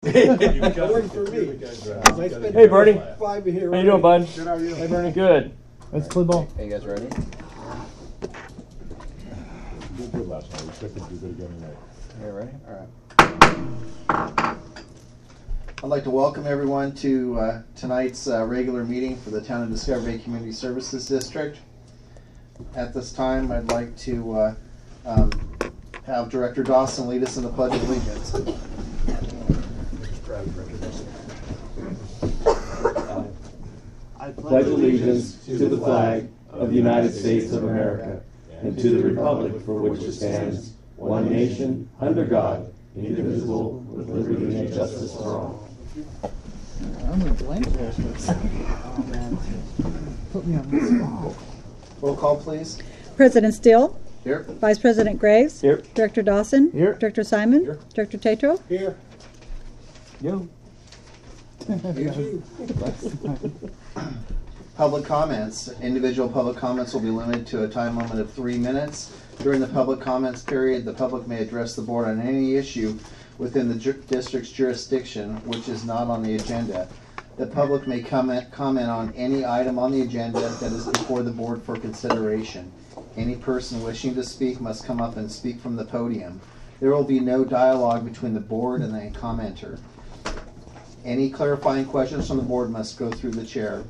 Working for me. Hey, Bernie. 5 here. How you doing, bud? Good, how are you? Hey, Bernie. Good. Let's play ball. Hey, you guys ready? You did good last night. We expect to do good again tonight. You ready? All right. I'd like to welcome everyone to tonight's regular meeting for the Town of Discovery Community Services District. At this time, I'd like to have Director Dawson lead us in the Pledge of Allegiance. I pledge allegiance to the flag of the United States of America and to the republic for which it stands, one nation, under God, indivisible, with liberty and justice for all. I'm going to blank there. Oh, man. Put me on the spot. Roll call, please. President Steele. Here. Vice President Graves. Here. Director Dawson. Here. Director Simon. Here. Director Tatro. Here. Yo. Public comments. Individual public comments will be limited to a time limit of 3 minutes. During the public comments period, the public may address the board on any issue within the district's jurisdiction which is not on the agenda. The public may comment on any item on the agenda that is before the board for consideration. Any person wishing to speak must come up and speak from the podium. There will be no dialogue between the board and the commenter. Any clarifying questions from the board must go through the chair.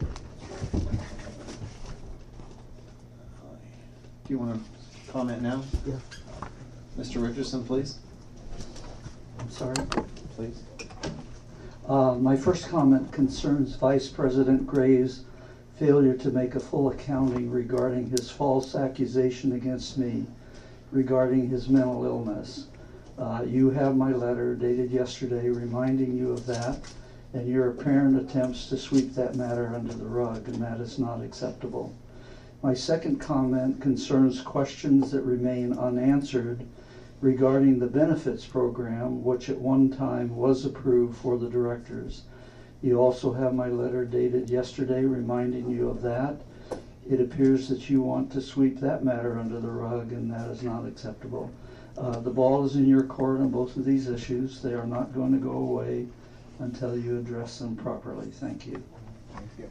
Do you want to comment now? Yeah. Mr. Richardson, please. I'm sorry. Please. My first comment concerns Vice President Graves' failure to make a full accounting regarding his false accusation against me regarding his mental illness. You have my letter dated yesterday reminding you of that, and your apparent attempts to sweep that matter under the rug, and that is not acceptable. My second comment concerns questions that remain unanswered regarding the benefits program, which at one time was approved for the directors. You also have my letter dated yesterday reminding you of that. It appears that you want to sweep that matter under the rug, and that is not acceptable. The ball is in your court on both of these issues. They are not going to go away until you address them properly. Thank you. Thank you.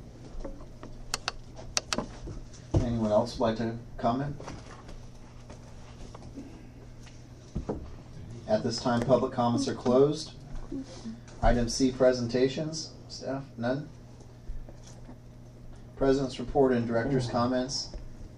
Anyone else would like to comment? At this time, public comments are closed. Item C, presentations. Staff, none. President's report and director's comments.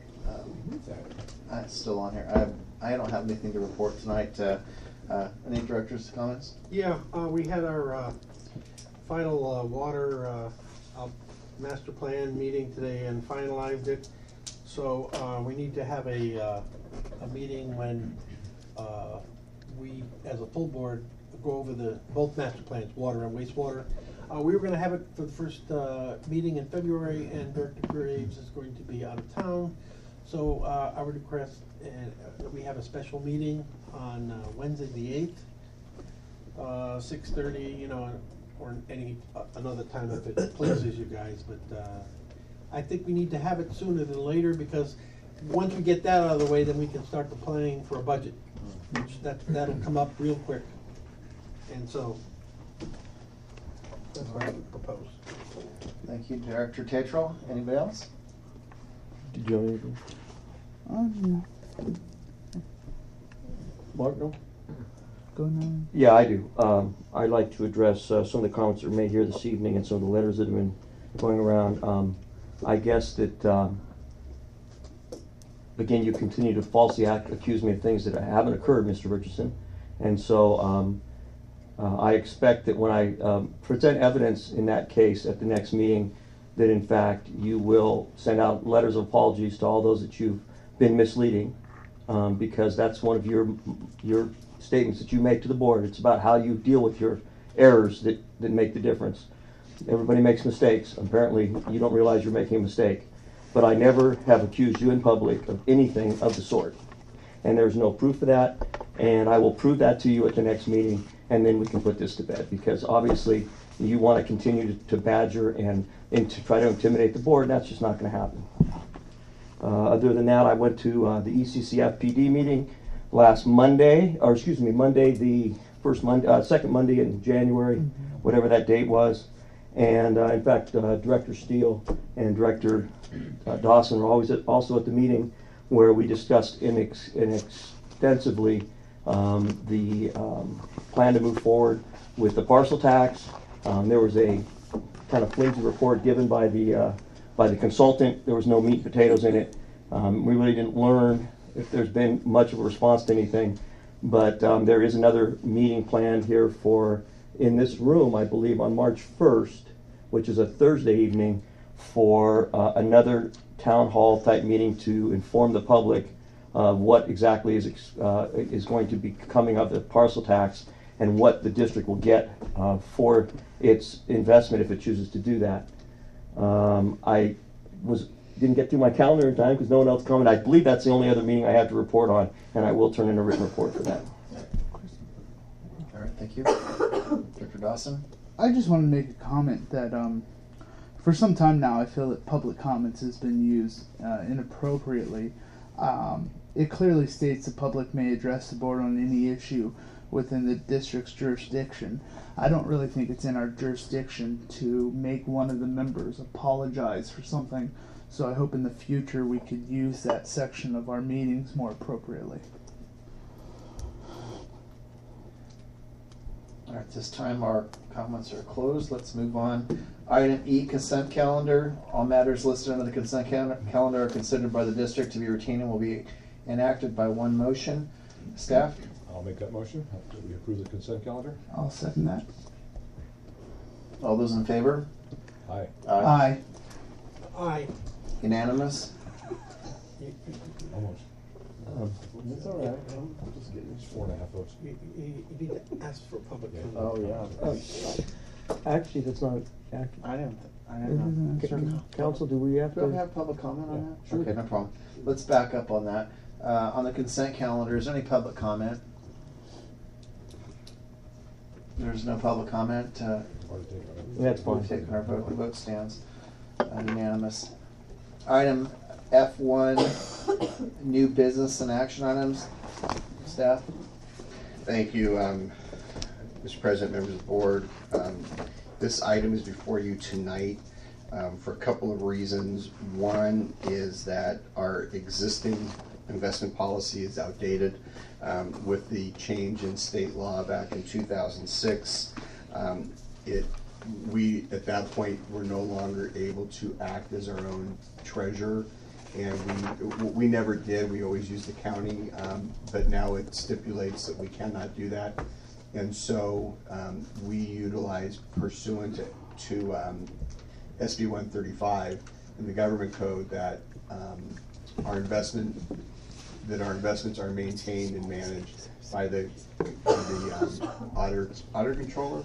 It's still on here. I don't have anything to report tonight. Any director's comments? Yeah, we had our final water master plan meeting today and finalized it. So we need to have a meeting when we, as a full board, go over both master plans, water and wastewater. We were going to have it for the first meeting in February, and Director Graves is going to be out of town. So I would request that we have a special meeting on Wednesday the 8th, 6:30, or any another time if it pleases you guys. But I think we need to have it sooner than later, because once we get that out of the way, then we can start the planning for a budget, which that'll come up real quick. And so that's what I would propose. Thank you, Director Tetral. Anybody else? Did you have anything? Mark, no? Go now. Yeah, I do. I'd like to address some of the comments that were made here this evening and some of the letters that have been going around. I guess that, again, you continue to falsely accuse me of things that haven't occurred, Mr. Richardson. And so I expect that when I present evidence in that case at the next meeting, that in fact you will send out letters of apologies to all those that you've been misleading, because that's one of your statements that you make to the board. It's about how you deal with your errors that make the difference. Everybody makes mistakes. Apparently you don't realize you're making a mistake. But I never have accused you in public of anything of the sort. And there's no proof of that, and I will prove that to you at the next meeting, and then we can put this to bed, because obviously you want to continue to badger and to try to intimidate the board, and that's just not going to happen. Other than that, I went to the ECCF PD meeting last Monday, Monday the second Monday in January, whatever that date was. And in fact, Director Steele and Director Dawson were also at the meeting where we discussed extensively the plan to move forward with the parcel tax. There was a kind of flimsy report given by the consultant. There was no meat and potatoes in it. We really didn't learn if there's been much of a response to anything, but there is another meeting planned here in this room, I believe, on March 1st, which is a Thursday evening, for another town hall type meeting to inform the public of what exactly is going to be coming of the parcel tax and what the district will get for its investment if it chooses to do that. I didn't get through my calendar in time because no one else commented. I believe that's the only other meeting I have to report on, and I will turn in a written report for that. All right, thank you. Director Dawson? I just want to make a comment that for some time now I feel that public comments has been used inappropriately. It clearly states the public may address the board on any issue within the district's jurisdiction. I don't really think it's in our jurisdiction to make one of the members apologize for something, so I hope in the future we could use that section of our meetings more appropriately. All right, at this time our comments are closed. Let's move on. Item E, consent calendar. All matters listed under the consent calendar are considered by the district to be routine and will be enacted by one motion. Staff? I'll make that motion. That we approve the consent calendar. I'll second that. All those in favor? Aye. Aye. Aye. Unanimous? Almost. It's all right. I'm just getting 4.5 votes. You need to ask for public comment. Oh, yeah. Actually, that's not accurate. I didn't know. Council, do we have Do we to? have public comment on that? Sure. Okay, no problem. Let's back up on that. On the consent calendar, is there any public comment? There's no public comment. That's We've fine. taken our vote. The vote stands unanimous. Item F1, new business and action items. Staff? Thank you, Mr. President, members of the board. This item is before you tonight for a couple of reasons. One is that our existing investment policy is outdated with the change in state law back in 2006. We, at that point, were no longer able to act as our own treasurer, and we never did. We always used the county, but now it stipulates that we cannot do that. And so we utilize, pursuant to SB 135 in the government code, that our investments are maintained and managed by the auditor controller.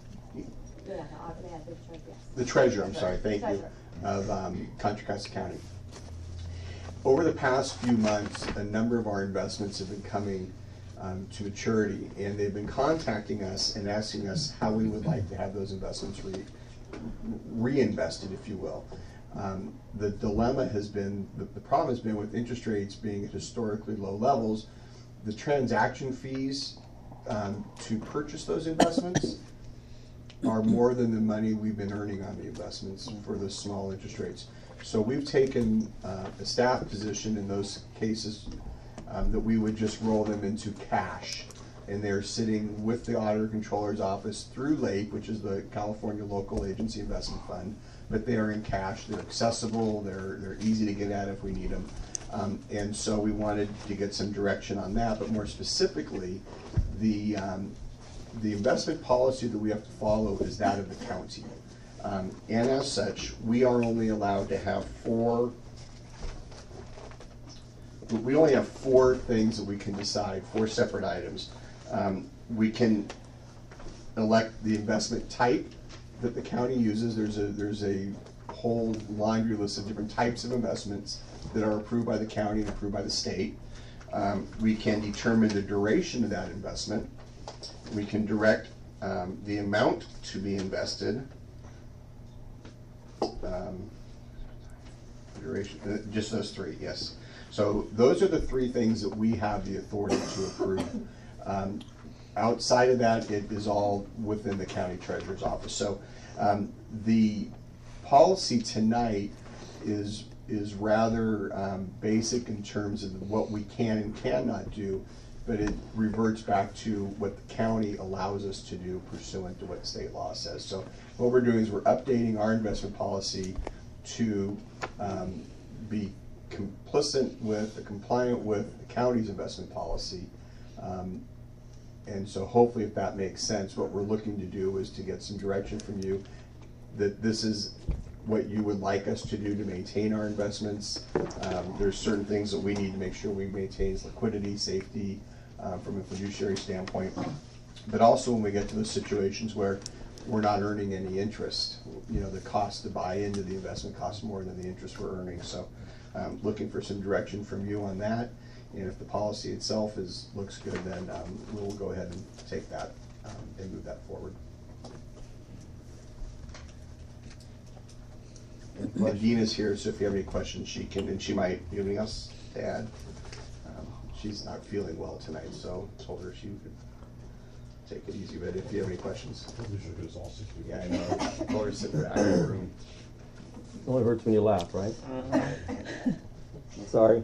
The treasurer, I'm sorry, thank you, of Contra Costa County. Over the past few months, a number of our investments have been coming to maturity, and they've been contacting us and asking us how we would like to have those investments reinvested, if you will. The dilemma has been, the problem has been with interest rates being at historically low levels, the transaction fees to purchase those investments are more than the money we've been earning on the investments for the small interest rates. So we've taken a staff position in those cases that we would just roll them into cash. And they're sitting with the Auditor Controller's Office through LAPE, which is the California Local Agency Investment Fund, but they are in cash, they're accessible, they're easy to get at if we need them. And so we wanted to get some direction on that, but more specifically, the investment policy that we have to follow is that of the county. And as such, we are only allowed to have four things that we can decide, 4 separate items. We can elect the investment type that the county uses. There's a whole laundry list of different types of investments that are approved by the county and approved by the state. We can determine the duration of that investment. We can direct the amount to be invested. Duration, just those 3, yes. So those are the 3 things that we have the authority to approve. outside of that, it is all within the county treasurer's office. So the policy tonight is rather basic in terms of what we can and cannot do, but it reverts back to what the county allows us to do pursuant to what state law says. So what we're doing is we're updating our investment policy to be complicit with, compliant with the county's investment policy. And so hopefully, if that makes sense, what we're looking to do is to get some direction from you that this is what you would like us to do to maintain our investments. There's certain things that we need to make sure we maintain liquidity, safety, from a fiduciary standpoint. But also when we get to the situations where we're not earning any interest, you know, the cost to buy into the investment costs more than the interest we're earning. So looking for some direction from you on that. And if the policy itself looks good, then we'll go ahead and take that and move that forward. Dina's here, so if you have any questions, she can, and she might, you have anything else to add? She's not feeling well tonight, so I told her she could take it easy, but if you have any questions. Yeah, I know. I told her to sit in the back of the room. It only hurts when you laugh, right? Sorry.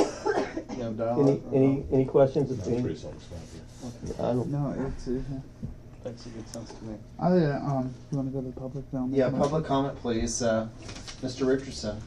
Any questions? That's pretty self-explanatory. I don't. No, it's Makes a good sense to me. you want to go to the public now? Yeah, public comment, please. Mr. Richardson.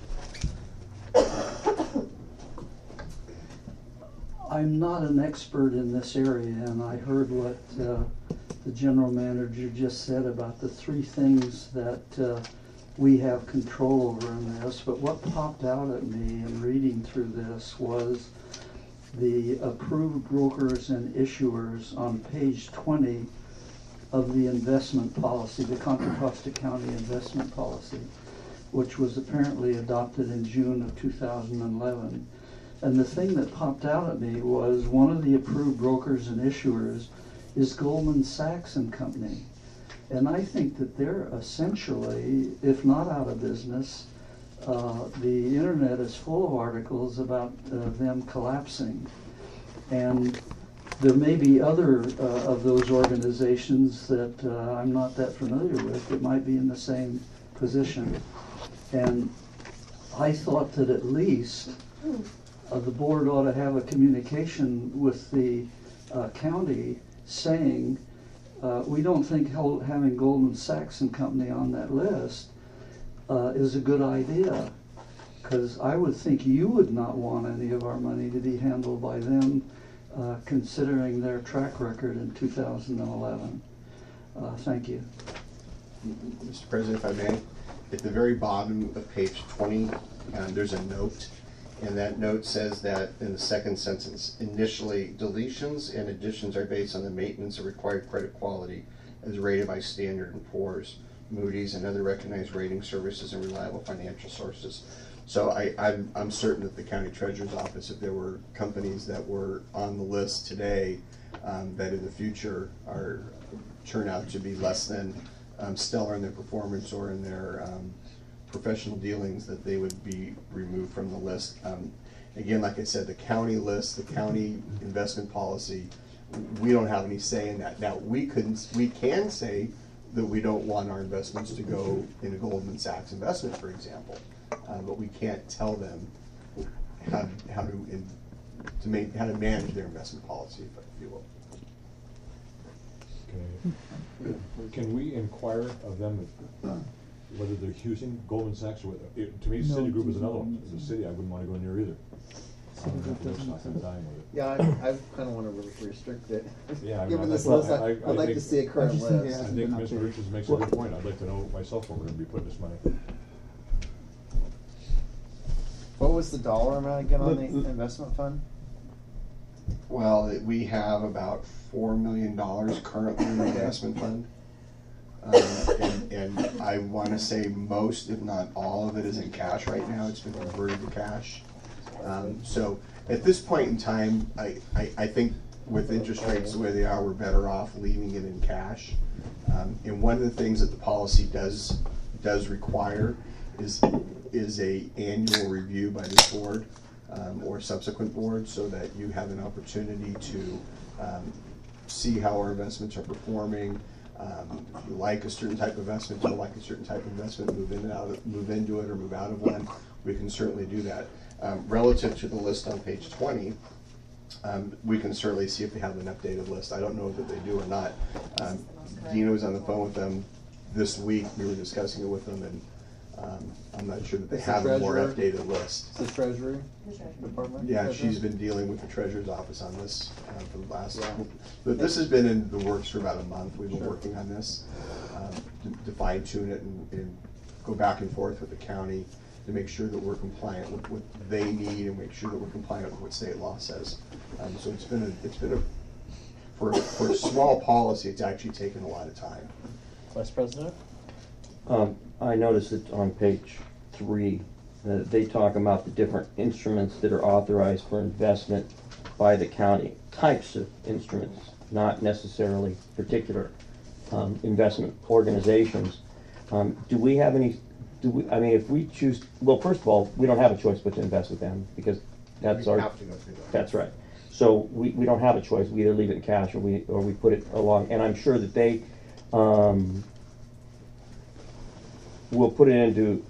I'm not an expert in this area, and I heard what the general manager just said about the three things that we have control over in this. But what popped out at me in reading through this was the approved brokers and issuers on page 20 of the investment policy, the Contra Costa County investment policy, which was apparently adopted in June of 2011. And the thing that popped out at me was one of the approved brokers and issuers is Goldman Sachs and Company. And I think that they're essentially, if not out of business, the internet is full of articles about them collapsing. And there may be other of those organizations that I'm not that familiar with that might be in the same position. And I thought that at least the board ought to have a communication with the county saying, we don't think having Goldman Sachs and Company on that list is a good idea, because I would think you would not want any of our money to be handled by them, considering their track record in 2011. Thank you. Mr. President, if I may, at the very bottom of page 20, there's a note, and that note says that in the second sentence, initially deletions and additions are based on the maintenance of required credit quality as rated by Standard & Poor's, Moody's, and other recognized rating services and reliable financial sources. So I'm certain that the county treasurer's office, if there were companies that were on the list today that in the future turn out to be less than stellar in their performance or in their professional dealings, that they would be removed from the list. Again, like I said, the county list, the county investment policy, we don't have any say in that. Now, we can say that we don't want our investments to go in a Goldman Sachs investment, for example, but we can't tell them how to manage their investment policy, if you will. Okay. Can we inquire of them whether they're using Goldman Sachs or whether, to me, Citigroup is another one. As a city, I wouldn't want to go near either. Yeah, I kind of want to restrict it. Yeah, I mean, Given this well, list, I'd like to see a current list. I think Mr. Richards makes a good point. I'd like to know myself where we're going to be putting this money. What was the dollar amount again on the investment fund? Well, we have about $4 million currently in the investment fund. And I want to say most, if not all of it, is in cash right now. It's been converted to cash. So at this point in time, I think with interest rates the way they are, we're better off leaving it in cash. And one of the things that the policy does require is a annual review by this board or subsequent board, so that you have an opportunity to see how our investments are performing. You like a certain type of investment, don't like a certain type of investment, move into it or move out of one, we can certainly do that. Relative to the list on page 20, we can certainly see if they have an updated list. I don't know that they do or not. Dina was on the phone with them this week. We were discussing it with them, and I'm not sure that they have a more updated list. The Treasury Department? Yeah, she's been dealing with the Treasurer's Office on this for the last. But this has been in the works for about a month. We've been working on this to fine tune it and go back and forth with the county to make sure that we're compliant with what they need and make sure that we're compliant with what state law says. So it's been a for a small policy, it's actually taken a lot of time. Vice President? I noticed it on page 3 that they talk about the different instruments that are authorized for investment by the county, types of instruments, not necessarily particular investment organizations. Do we have any? I mean, if we choose, well, first of all, we don't have a choice but to invest with them because that's We our. have to go through that. That's right. So we don't have a choice. We either leave it in cash or we put it along. And I'm sure that they will put it into.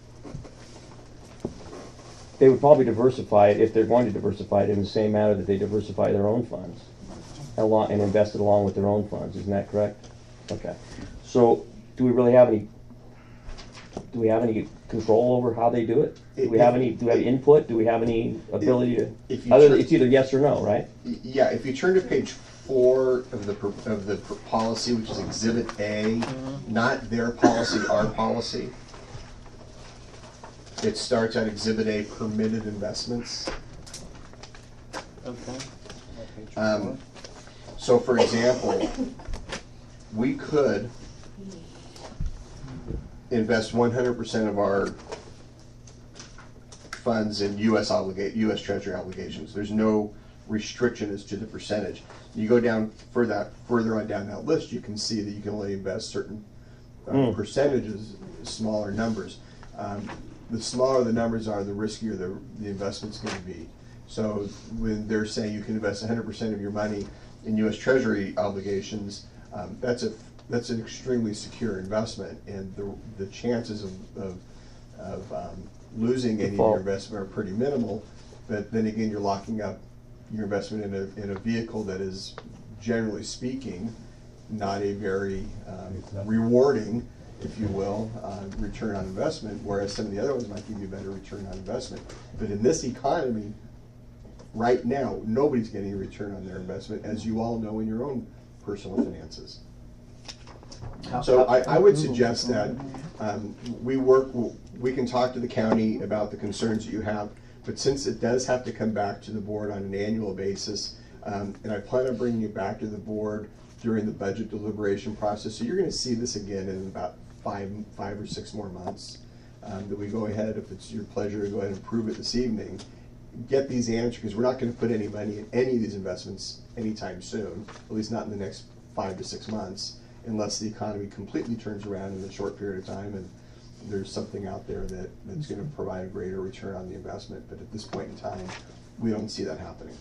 They would probably diversify it if they're going to diversify it in the same manner that they diversify their own funds, and invest it along with their own funds. Isn't that correct? Okay. So do we really have any? Do we have any control over how they do it? Do we have any? Do we have input? Do we have any ability to? It's either yes or no, right? Yeah. If you turn to page 4 of the policy, which is Exhibit A, not their policy, our policy. It starts at Exhibit A, permitted investments. Okay. So, for example, we could invest 100% of our funds in U.S. Treasury obligations. There's no restriction as to the percentage. You go down further on down that list, you can see that you can only invest certain percentages, smaller numbers. The smaller the numbers are, the riskier the investment's going to be. So when they're saying you can invest 100% of your money in U.S. Treasury obligations, that's an extremely secure investment, and the chances of losing any of your investment are pretty minimal. But then again, you're locking up your investment in a vehicle that is, generally speaking, not a very rewarding, if you will, return on investment, whereas some of the other ones might give you a better return on investment. But in this economy, right now, nobody's getting a return on their investment, as you all know in your own personal finances. So I would suggest that we can talk to the county about the concerns that you have, but since it does have to come back to the board on an annual basis, and I plan on bringing it back to the board during the budget deliberation process, so you're going to see this again in about five or 6 more months, that we go ahead, if it's your pleasure to go ahead and approve it this evening, get these answers, because we're not going to put any money in any of these investments anytime soon, at least not in the next 5 to 6 months, unless the economy completely turns around in a short period of time and there's something out there that's going to provide a greater return on the investment. But at this point in time, we don't see that happening.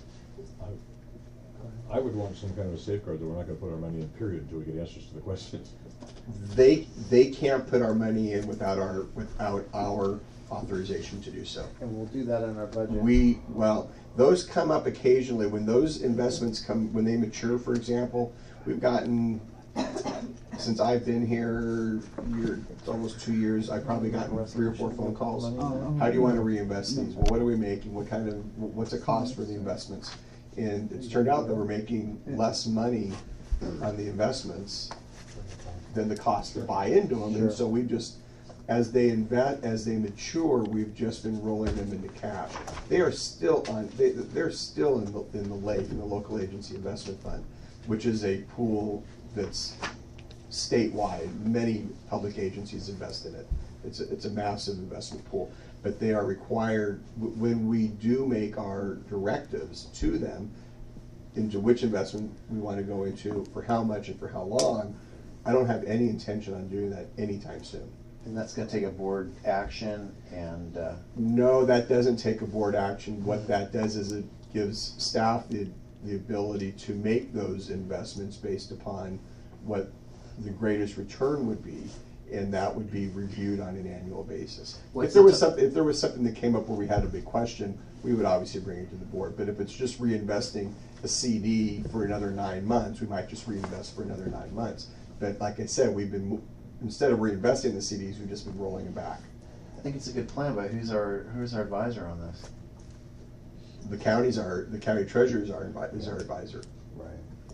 I would want some kind of a safeguard that we're not going to put our money in, period, until we get answers to the questions. They can't put our money in without our authorization to do so. And we'll do that in our budget. Well, those come up occasionally when those investments when they mature, for example. We've gotten, since I've been here, it's almost 2 years, I've probably gotten 3 or 4 phone calls. How do you want to reinvest these? Well, what are we making? What's the cost for the investments? And it's turned out that we're making less money on the investments than the cost to buy into them. And so we've just, as they mature, we've just been rolling them into cash. They are still they're still in the LAIF, in the Local Agency Investment Fund, which is a pool that's statewide. Many public agencies invest in it. It's a massive investment pool. But they are required, when we do make our directives to them into which investment we want to go into, for how much and for how long, I don't have any intention on doing that anytime soon. And that's going to take a board action and... No, that doesn't take a board action. What that does is it gives staff the the ability to make those investments based upon what the greatest return would be, and that would be reviewed on an annual basis. If there was something that came up where we had a big question, we would obviously bring it to the board. But if it's just reinvesting a CD for another 9 months, we might just reinvest for another 9 months. But like I said, instead of reinvesting the CDs, we've just been rolling them back. I think it's a good plan, but who's our advisor on this? The county treasurer is our advisor. Right.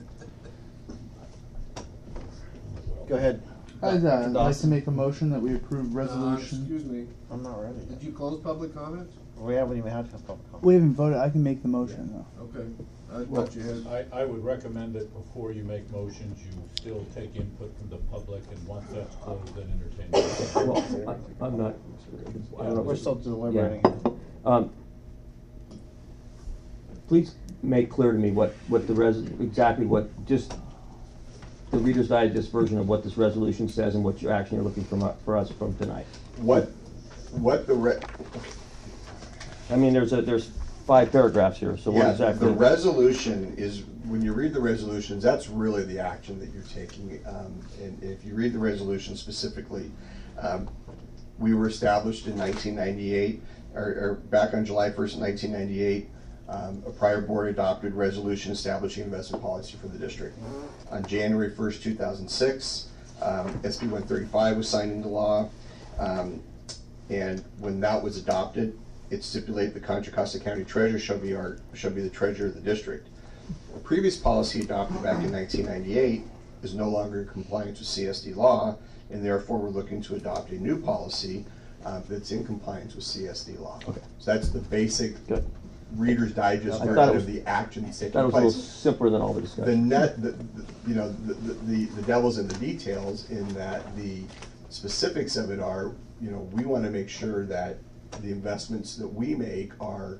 Go ahead. I'd Dr. like to Dawson. make a motion that we approve resolution. Excuse me, I'm not ready. did you close public comments? We haven't even had a public comment. We haven't voted. I can make the motion though. Okay, I thought you had. I would recommend that before you make motions, you still take input from the public, and once that's closed, then entertain it. Well, I'm not, I don't know. We're still deliberating. Please make clear to me just the Reader's Digest version of what this resolution says and what your action you're looking for us from tonight. I mean, there's 5 paragraphs here, so what exactly? The resolution is, when you read the resolutions, that's really the action that you're taking. And if you read the resolution specifically, we were established in 1998, or back on July 1st, 1998. A prior board adopted resolution establishing investment policy for the district. On January 1st, 2006, SB 135 was signed into law. And when that was adopted, it stipulated the Contra Costa County Treasurer shall be the treasurer of the district. The previous policy adopted back in 1998 is no longer in compliance with CSD law, and therefore we're looking to adopt a new policy that's in compliance with CSD law. Okay. So that's the basic Reader's Digest version of the action that's taking place. That was a little simpler than all the discussion. The devil's in the details, in that the specifics of it are, we want to make sure that the investments that we make are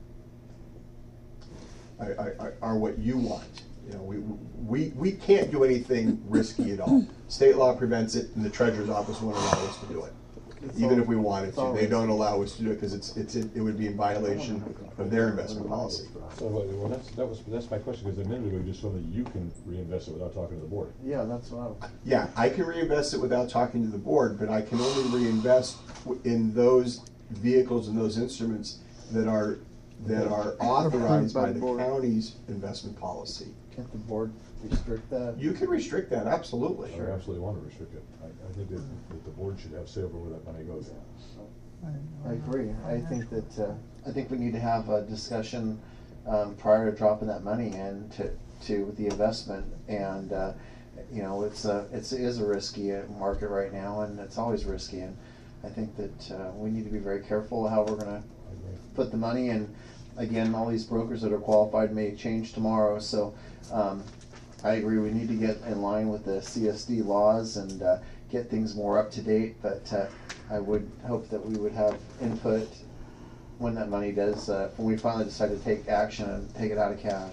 what you want. We can't do anything risky at all. State law prevents it, and the treasurer's office won't allow us to do it. Even if we wanted to, they don't allow us to do it because it would be in violation of their investment policy. So, well, that's my question, because a minute ago you just told me you can reinvest it without talking to the board. Yeah, that's what I was. Yeah, I can reinvest it without talking to the board, but I can only reinvest in those vehicles and those instruments that are authorized by the county's investment policy. Can't the board restrict that? You can restrict that, absolutely. I absolutely want to restrict it. I think that the board should have say over where that money goes. I agree. I think that I think we need to have a discussion prior to dropping that money in to the investment, and it is a risky market right now, and it's always risky, and I think that we need to be very careful how we're going to put the money in. Again, all these brokers that are qualified may change tomorrow, so I agree we need to get in line with the CSD laws and get things more up to date, but I would hope that we would have input when that money does, when we finally decide to take action and take it out of cash.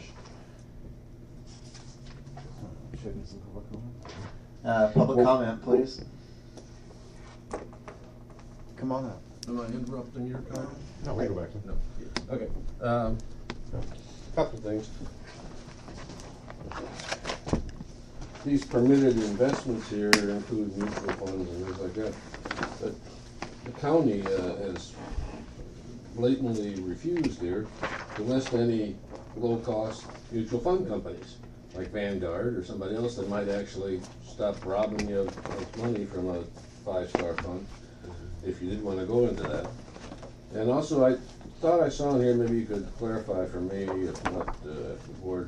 Public comment, please. Come on up. Am I interrupting your comment? No, we go back to No. Okay. Couple things. These permitted investments here include mutual funds and things like that. But the county has blatantly refused here to list any low-cost mutual fund companies like Vanguard or somebody else that might actually stop robbing you of money from a 5-star fund if you didn't want to go into that. And also, I thought I saw in here, maybe you could clarify for me, if not, if the board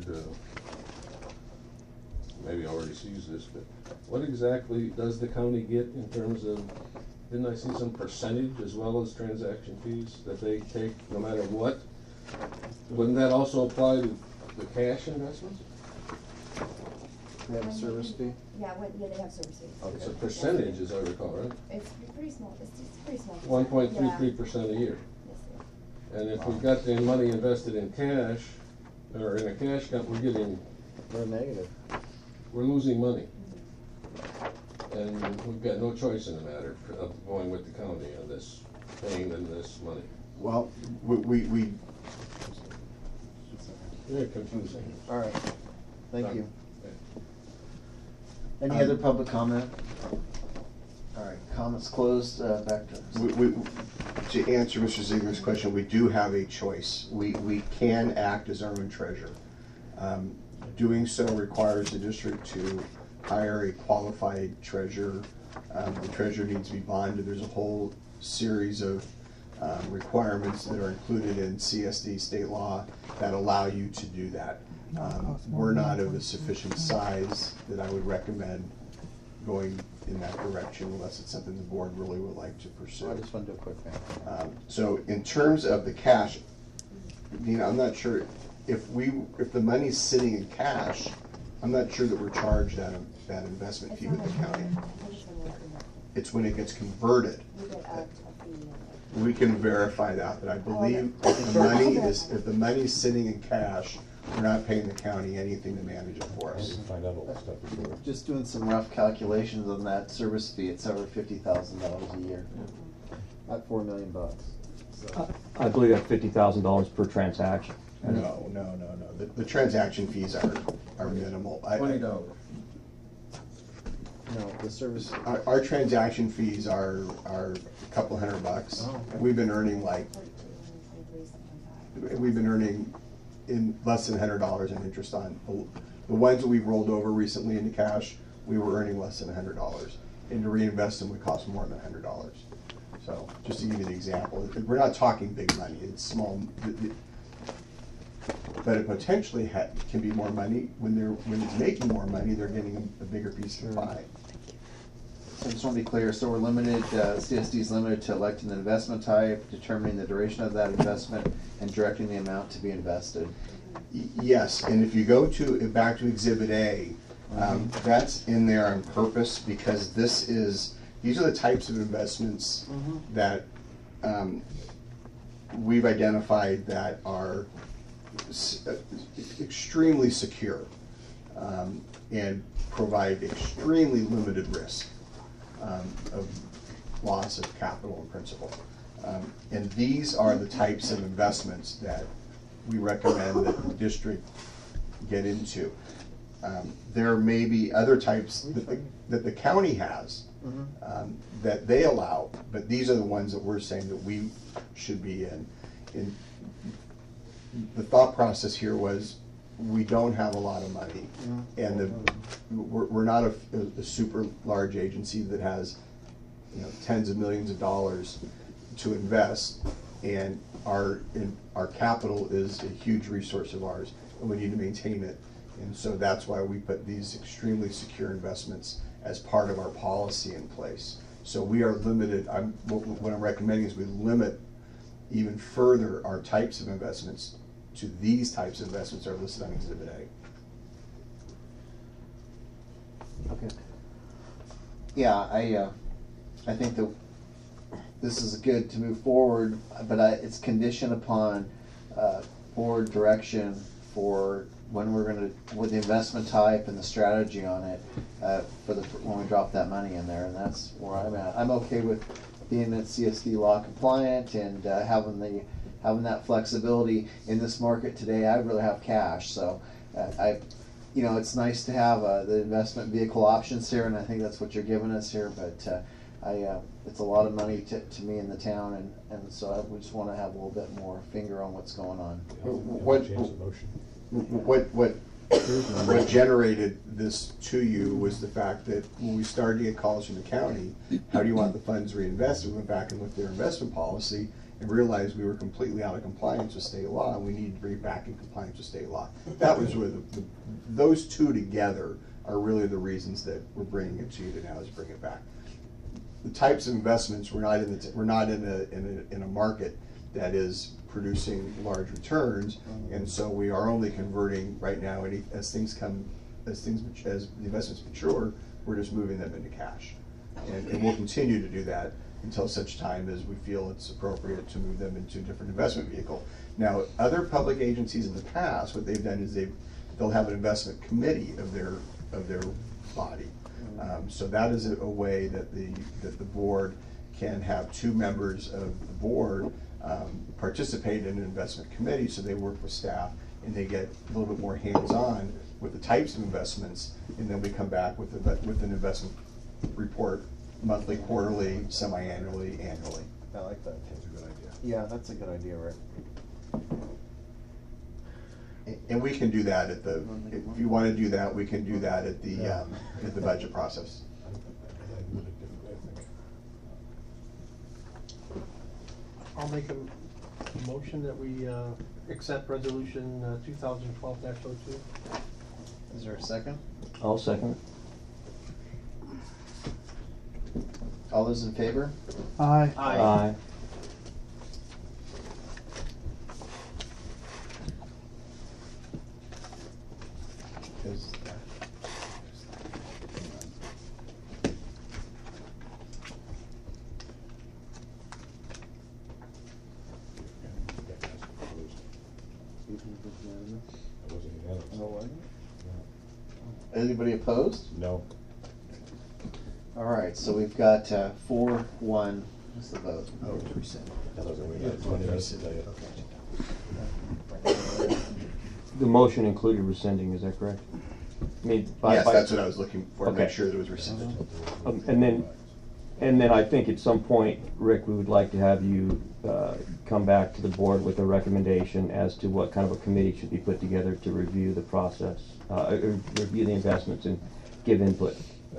maybe already sees this, but what exactly does the county get in terms of, didn't I see some percentage as well as transaction fees that they take no matter what? Wouldn't that also apply to the cash investments? They have a service fee? Yeah, they have service fees. It's a percentage, as I recall, right? It's pretty small. It's pretty small. 1.33% a year. Yes, sir. And if we've got the money invested in cash, or in a cash company, We're negative. we're losing money. And we've got no choice in the matter of going with the county on this, paying them this money. Well, Very confusing. All right, thank you. Okay. Any other public comment? All right, comments closed, back to. To answer Mr. Ziegler's question, we do have a choice. We can act as our own treasurer. Doing so requires the district to hire a qualified treasurer. The treasurer needs to be bonded. There's a whole series of requirements that are included in CSD state law that allow you to do that. We're not of a sufficient size that I would recommend going in that direction unless it's something the board really would like to pursue. I just want to do a quick thing. So in terms of the cash, Dina, I'm not sure if the money's sitting in cash, I'm not sure that we're charged that investment fee with the county. It's when it gets converted. We can verify that, but I believe if the money is sitting in cash, we're not paying the county anything to manage it for us. Find out all that stuff before. Just doing some rough calculations on that service fee, it's over $50,000 a year. About $4 million. So. I believe that's $50,000 per transaction. No. The transaction fees are minimal. $20. No, the service. Our transaction fees are a couple $100. Oh, okay. We've been earning in less than $100 in interest on the ones that we've rolled over recently into cash. We were earning less than $100, and to reinvest them would cost more than $100. So just to give you an example, we're not talking big money. It's small, but it potentially can be more money when it's making more money. They're getting a bigger piece of the pie. So I just want to be clear, so we're limited, CSD is limited to electing the investment type, determining the duration of that investment, and directing the amount to be invested. Yes, and if you go back to Exhibit A, that's in there on purpose because these are the types of investments that we've identified that are extremely secure and provide extremely limited risk of loss of capital and principal. And these are the types of investments that we recommend that the district get into. There may be other types that the county has that they allow, but these are the ones that we're saying that we should be in. The thought process here was we don't have a lot of money, and we're not a super large agency that has tens of millions of dollars to invest, and our capital is a huge resource of ours, and we need to maintain it. And so that's why we put these extremely secure investments as part of our policy in place. So we are limited. What I'm recommending is we limit even further our types of investments to these types of investments are listed on Exhibit A. Okay. Yeah, I think that this is good to move forward, but it's conditioned upon board direction for when we're going to, with the investment type and the strategy on it, when we drop that money in there, and that's where I'm at. I'm okay with being at CSD law compliant and having that flexibility in this market today. I'd rather have cash, so it's nice to have the investment vehicle options here, and I think that's what you're giving us here. But it's a lot of money to me in the town, and so I just want to have a little bit more finger on what's going on. What generated this to you was the fact that when we started to get calls from the county, how do you want the funds reinvested? We went back and looked at their investment policy and realized we were completely out of compliance with state law, and we needed to bring it back in compliance with state law. That was where those two together are really the reasons that we're bringing it to you now, is bring it back. The types of investments, we're not in a market that is producing large returns, and so we are only converting right now. As the investments mature, we're just moving them into cash, and we'll continue to do that until such time as we feel it's appropriate to move them into a different investment vehicle. Now, other public agencies in the past, what they've done is they'll have an investment committee of their body. So that is a way that the board can have two members of the board participate in an investment committee, so they work with staff and they get a little bit more hands-on with the types of investments, and then we come back with an investment report, monthly, quarterly, semi-annually, annually. I like that. That's a good idea. Yeah, that's a good idea, Rick. And we can do that if you want to do that, we can do that at the budget process. I'll make a motion that we accept resolution 2012-02. Is there a second? I'll second it. All those in favor? Aye. Aye. Is- That wasn't unanimous. No, wasn't Anybody opposed? No. All right, so we've got 4-1. What's the vote? Oh, to rescind. That wasn't unanimous. The motion included rescinding, is that correct? I mean, Yes, that's what I was looking for, to make Okay. sure that it was rescinded. And then I think at some point, Rick, we would like to have you come back to the board with a recommendation as to what kind of a committee should be put together to review the process, review the investments and give input.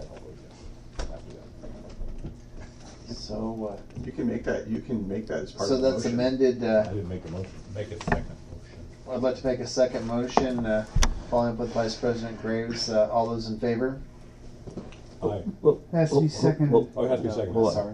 So, You can make that as part so of the that's motion. amended. I didn't make a motion. Make a second motion. I'd like to make a second motion, following up with Vice President Graves. All those in favor? Aye. Well, Has to be seconded. Oh, it has to be seconded. Hold on. Sorry.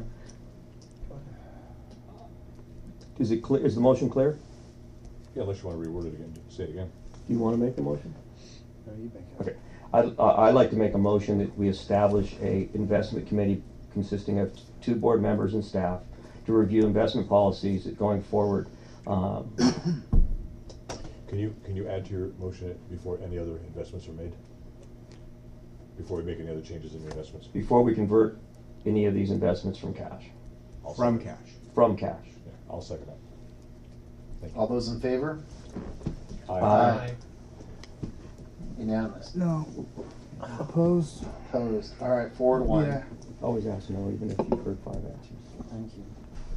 Is it clear, is the motion clear? Yeah, unless you want to reword it again, say it again. Do you want to make a motion? No, you make it. Okay. I'd like to make a motion that we establish a investment committee consisting of 2 board members and staff to review investment policies going forward. Can you add to your motion before any other investments are made? Before we make any other changes in your investments? Before we convert any of these investments from cash. From cash. From cash. Yeah, I'll second that. Thank you. All those in favor? Aye. Unanimous. No. Opposed? Opposed. All right, 4-1. Yeah. Always ask no, even if you've heard 5 answers. Thank you.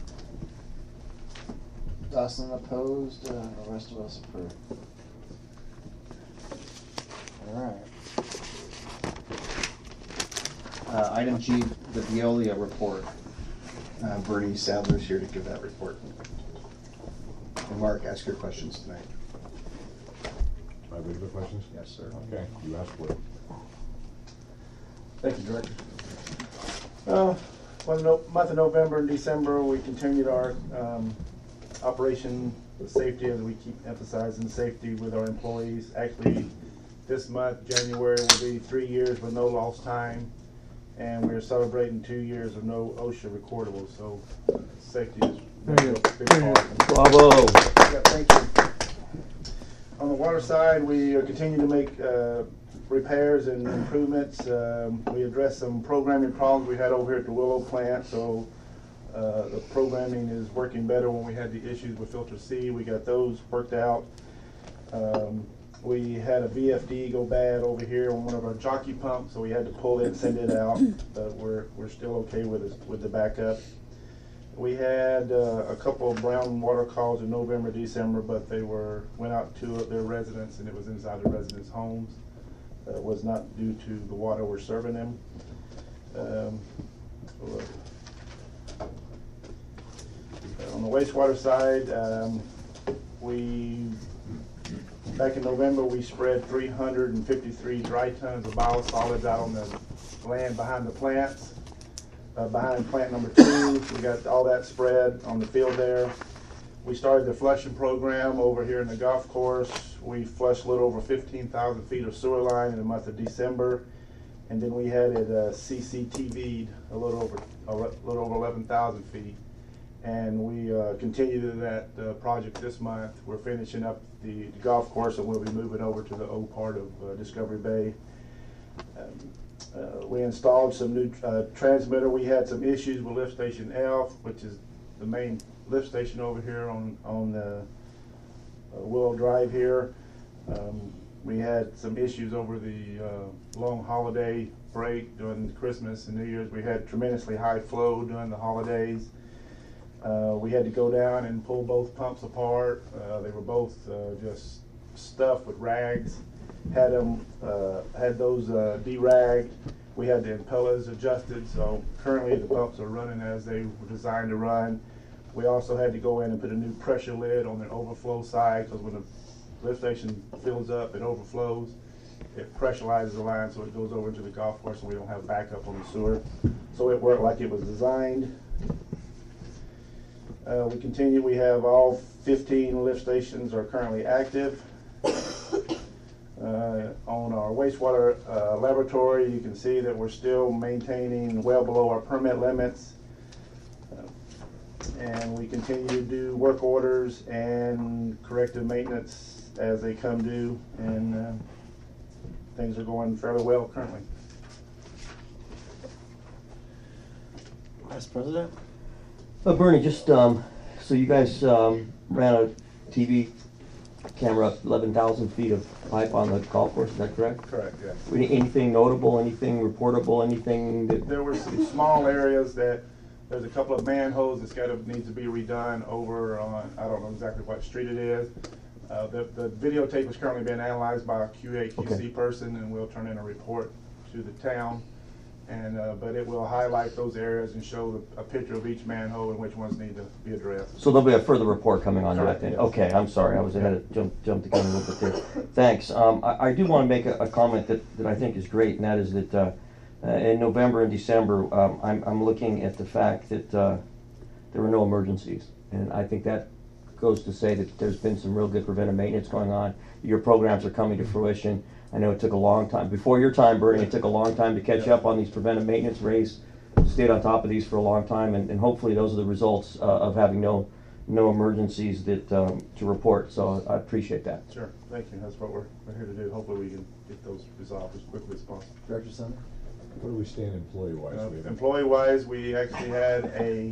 Dawson opposed, the rest of us approve. All right. Item G, the Veolia report. Bernie Sadler's here to give that report. And Mark, ask your questions tonight. My regular questions? Yes, sir. Okay, you asked for it. Thank you, Director. Well, the month of November and December, we continued our operation with safety, as we keep emphasizing safety with our employees. Actually, this month, January, will be 3 years with no lost time, and we're celebrating 2 years of no OSHA recordables. So safety is a big part. Bravo. Yeah, thank you. On the water side, we continue to make repairs and improvements. We addressed some programming problems we had over here at the Willow plant, so the programming is working better. When we had the issues with filter C, we got those worked out. We had a VFD go bad over here on one of our jockey pumps, so we had to pull it and send it out, but we're still okay with the backup. We had a couple of brown water calls in November, December, but they went out to their residents, and it was inside the residents' homes. It was not due to the water we're serving them. On the wastewater side, back in November, we spread 353 dry tons of biosolids out on the land behind the plants. Behind plant number 2, we got all that spread on the field there. We started the flushing program over here in the golf course. We flushed a little over 15,000 feet of sewer line in the month of December, and then we had it CCTV'd a little over 11,000 feet. And we continued that project this month. We're finishing up the golf course, and we'll be moving over to the old part of Discovery Bay. We installed some new transmitter. We had some issues with lift station F, which is the main lift station over here on Willow Drive here. We had some issues over the long holiday break during Christmas and New Year's. We had tremendously high flow during the holidays. We had to go down and pull both pumps apart. They were both just stuffed with rags. Had those de-ragged. We had the impellers adjusted, so currently the pumps are running as they were designed to run. We also had to go in and put a new pressure lid on the overflow side, because when the lift station fills up, it overflows. It pressurizes the line so it goes over into the golf course and we don't have backup on the sewer. So it worked like it was designed. We continue, we have all 15 lift stations are currently active. On our wastewater laboratory, you can see that we're still maintaining well below our permit limits. And we continue to do work orders and corrective maintenance as they come due, and things are going fairly well currently. Vice President? Bernie, just so you guys ran a TV camera up 11,000 feet of pipe on the golf course, is that correct? Correct, yes. Anything notable, anything reportable, anything that... There were some small areas that there's a couple of manholes that's needs to be redone over on, I don't know exactly what street it is. The videotape is currently being analyzed by a QA/QC person, and we'll turn in a report to the town. And but it will highlight those areas and show a picture of each manhole and which ones need to be addressed. So there'll be a further report coming on Correct, that then? yes. Okay, I'm sorry, I was ahead of, jumped the gun a little bit there. Thanks. I do want to make a comment that I think is great, and that is that in November and December, I'm looking at the fact that there were no emergencies. And I think that goes to say that there's been some real good preventive maintenance going on. Your programs are coming to fruition. I know it took a long time. Before your time, Bernie, it took a long time to catch up on these preventive maintenance. Ray's stayed on top of these for a long time, and hopefully those are the results of having no emergencies that to report. So I appreciate that. Sure, thank you. That's what we're here to do. Hopefully we can get those resolved as quickly as possible. Director Summers? Where do we stand employee-wise? Employee-wise, we actually had a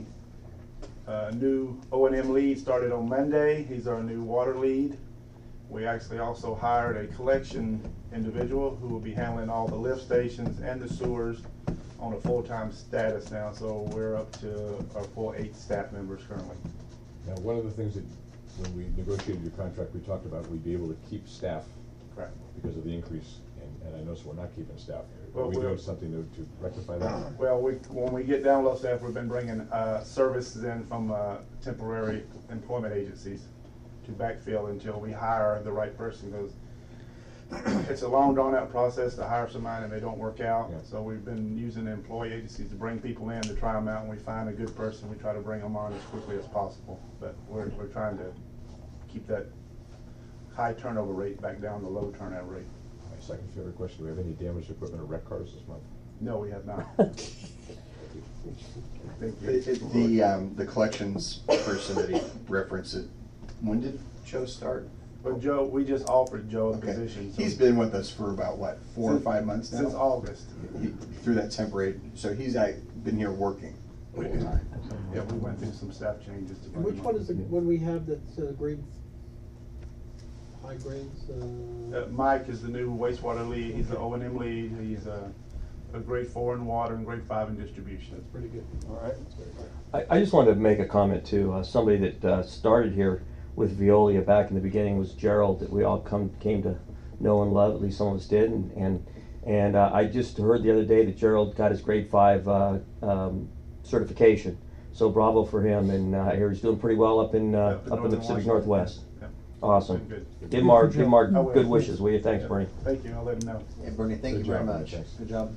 new O&M lead started on Monday. He's our new water lead. We actually also hired a collection individual who will be handling all the lift stations and the sewers on a full-time status now. So we're up to our full 8 staff members currently. Now, one of the things that when we negotiated your contract, we talked about we'd be able to keep staff. Correct. Because of the increase, and I notice we're not keeping staff. Well, Are we doing something to rectify that? Well, when we get down low staff, we've been bringing services in from temporary employment agencies to backfill until we hire the right person, because it's a long drawn out process to hire somebody and they don't work out. Yeah. So we've been using employee agencies to bring people in to try them out. When we find a good person, we try to bring them on as quickly as possible. But we're trying to keep that high turnover rate back down to low turnover rate. My second favorite question, do we have any damaged equipment or wrecked cars this month? No, we have not. Thank you. The collections person that he referenced, when did Joe start? But Joe, we just offered Joe a position. So He's been with us for about, what, 4 or 5 months now? Since August. Through that temporary, so he's been here working the whole time. Yeah, we went through some staff changes. To bring Which him one on. is the one we have that's high grades? Mike is the new wastewater lead. He's the O&M lead. He's a grade 4 in water and grade 5 in distribution. That's pretty good. All right. I just wanted to make a comment too. Somebody that started here with Veolia back in the beginning was Gerald, that we all came to know and love. At least some of us did. And I just heard the other day that Gerald got his grade 5 certification. So bravo for him. And I hear he's doing pretty well up in the Pacific Northwest. Yeah. Awesome. Good. Give him our good wishes, will you? Thanks, Bernie. Thank you. I'll let him know. Yeah, Bernie, thank you very much. Good job.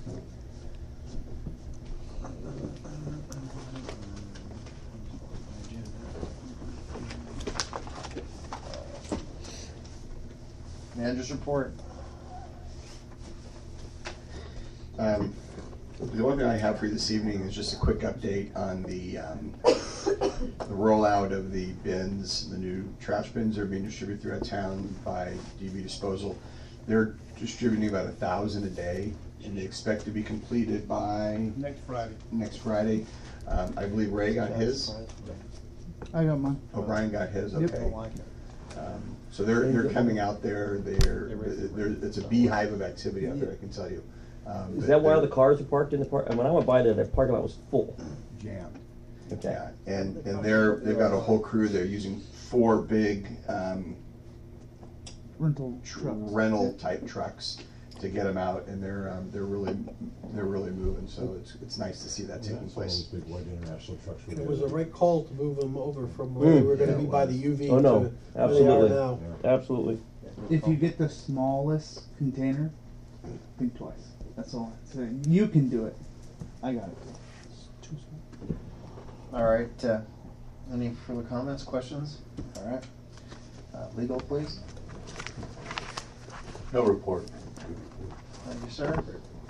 Manager's report. The only thing I have for you this evening is just a quick update on the rollout of the bins. The new trash bins are being distributed throughout town by DB Disposal. They're distributing about 1,000 a day, and they expect to be completed by next Friday. Next Friday. I believe Ray got his. I got mine. Oh, Brian got his. Yep. Okay. So they're coming out there. It's a beehive of activity out there, I can tell you. Is that why all the cars are parked in the park? And when I went by there, the parking lot was full. Jammed. Okay. Yeah, and they've got a whole crew. They're using 4 big rental type trucks to get them out, and they're really moving. So it's nice to see that taking place. Big white international trucks. It was a right call to move them over from where they were going to be by the UV Oh no, to absolutely, where they are now. absolutely. If you get the smallest container, think twice. That's all I'm saying. You can do it. I got it. It's too small. All right, any further comments, questions? All right. Legal, please. No report. Thank you, sir.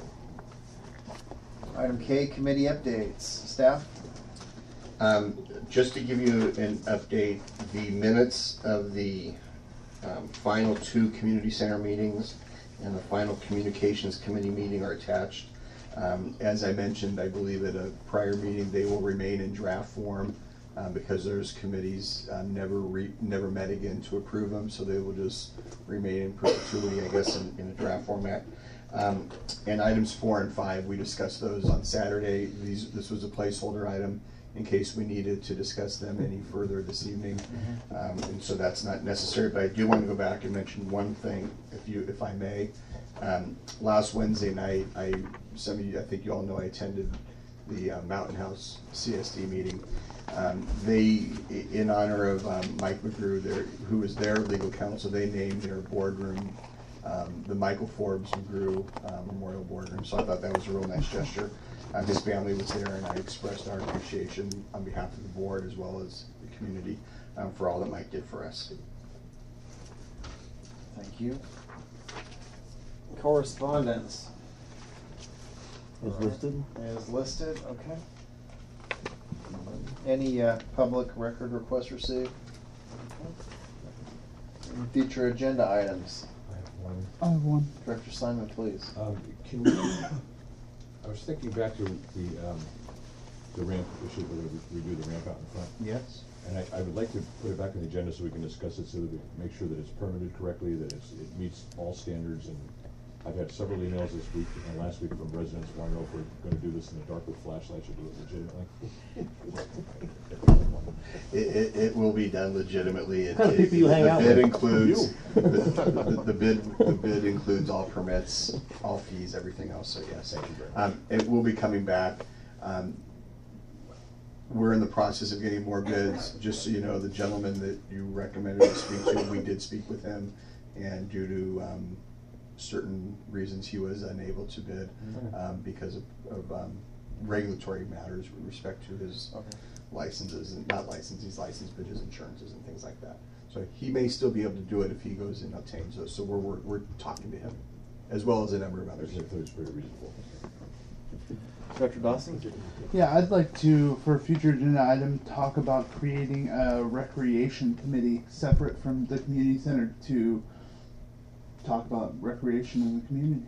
Item K, committee updates. Staff? Just to give you an update, the minutes of the final 2 community center meetings and the final communications committee meeting are attached. As I mentioned, I believe at a prior meeting, they will remain in draft form because those committees never met again to approve them, so they will just remain in perpetuity, I guess, in a draft format. And items 4 and 5, we discussed those on Saturday. This was a placeholder item in case we needed to discuss them any further this evening. And so that's not necessary, but I do want to go back and mention one thing, if I may. Last Wednesday night, some of you, I think you all know, I attended the Mountain House CSD meeting. They, in honor of Mike McGrew, who was their legal counsel, they named their boardroom the Michael Forbes McGrew Memorial Boardroom. So I thought that was a real nice gesture. His family was there, and I expressed our appreciation on behalf of the board as well as the community for all that Mike did for us. Thank you. Correspondence. Is listed? Is listed, okay. Any public record requests received? Okay. Future agenda items. I have one. Director Simon, please. Can we, I was thinking back to the ramp issue, whether we do the ramp out in front. Yes. And I would like to put it back on the agenda so we can discuss it, so that we make sure that it's permitted correctly, that it meets all standards. And I've had several emails this week and last week from residents wanting to know if we're going to do this in the dark with flashlights or do it legitimately. It will be done legitimately. What kind of people you hang out with? The bid includes all permits, all fees, everything else. So yes, it will be coming back. We're in the process of getting more bids. Just so you know, the gentleman that you recommended to speak to, we did speak with him, and due to certain reasons, he was unable to bid because of regulatory matters with respect to his licenses, and not licenses, he's licensed, but his insurances and things like that. So he may still be able to do it if he goes and obtains those. So we're talking to him, as well as a number of others. I think it's very reasonable. Director Dawson? Yeah, I'd like to, for a future agenda item, talk about creating a recreation committee separate from the community center to talk about recreation in the community.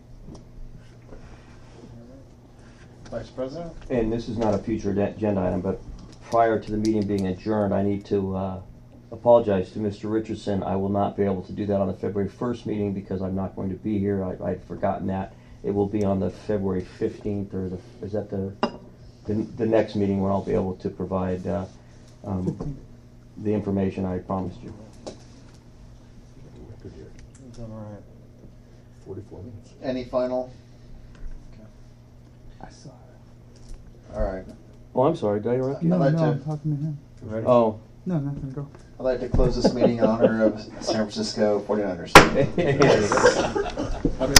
Vice President? And this is not a future agenda item, but prior to the meeting being adjourned, I need to apologize to Mr. Richardson. I will not be able to do that on the February 1st meeting because I'm not going to be here. I'd forgotten that. It will be on the February 15th, or is that the next meeting when I'll be able to provide the information I promised you. Good year. That's all right. 44 minutes. Any final? I saw it. All right. Oh, I'm sorry. Did I interrupt you? No, I'd like I'm to- talking to him. Ready? Oh. No, nothing. Go. I'd like to close this meeting in honor of San Francisco 49ers. I mean,